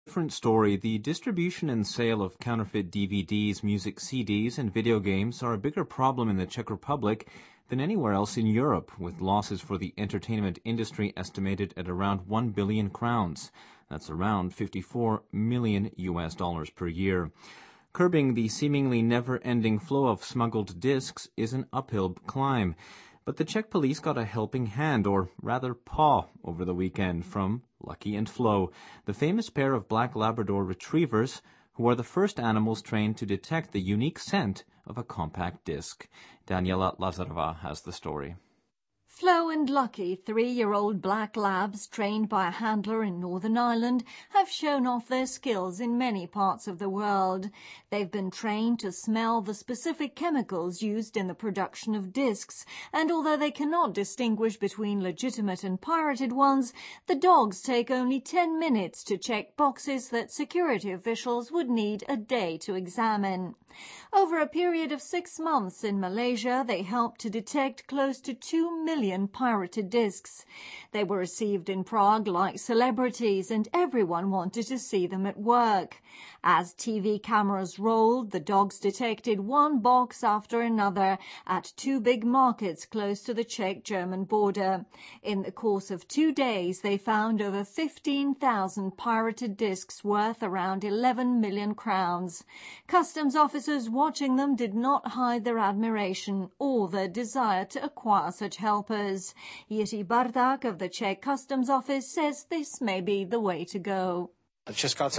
Different story. The distribution and sale of counterfeit DVDs, music CDs, and video games are a bigger problem in the Czech Republic than anywhere else in Europe, with losses for the entertainment industry estimated at around 1 billion crowns. That's around 54 million US dollars per year. Curbing the seemingly never-ending flow of smuggled discs is an uphill climb. But the Czech police got a helping hand, or rather paw, over the weekend from Lucky and Flo, the famous pair of black Labrador retrievers who are the first animals trained to detect the unique scent of a compact disc. Daniela Lazarova has the story. Flo and Lucky, 3-year-old black labs trained by a handler in Northern Ireland, have shown off their skills in many parts of the world. They've been trained to smell the specific chemicals used in the production of discs, and although they cannot distinguish between legitimate and pirated ones, the dogs take only 10 minutes to check boxes that security officials would need a day to examine. Over a period of 6 months in Malaysia, they helped to detect close to 2 million pirated discs. They were received in Prague like celebrities, and everyone wanted to see them at work. As TV cameras rolled, the dogs detected one box after another at 2 big markets close to the Czech-German border. In the course of 2 days, they found over 15,000 pirated discs worth around 11 million crowns. Customs officers watching them did not hide their admiration or their desire to acquire such helpers. Jiří Barták of the Czech Customs Office says this may be the way to go. The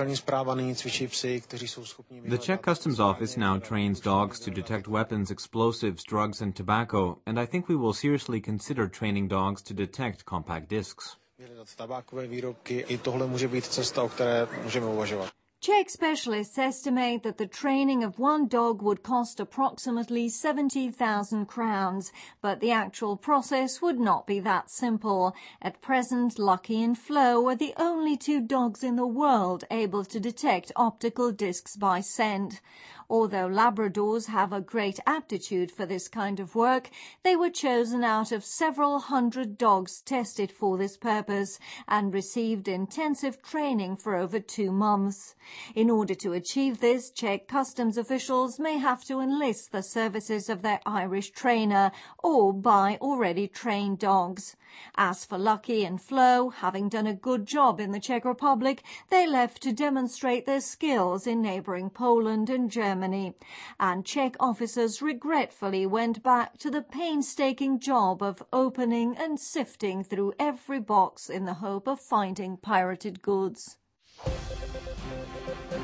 Czech Customs Office now trains dogs to detect weapons, explosives, drugs, and tobacco, and I think we will seriously consider training dogs to detect compact discs. Czech specialists estimate that the training of one dog would cost approximately 70,000 crowns, but the actual process would not be that simple. At present, Lucky and Flo are the only 2 dogs in the world able to detect optical discs by scent. Although Labradors have a great aptitude for this kind of work, they were chosen out of several hundred dogs tested for this purpose and received intensive training for over 2 months. In order to achieve this, Czech customs officials may have to enlist the services of their Irish trainer or buy already trained dogs. As for Lucky and Flo, having done a good job in the Czech Republic, they left to demonstrate their skills in neighbouring Poland and Germany. And Czech officers regretfully went back to the painstaking job of opening and sifting through every box in the hope of finding pirated goods.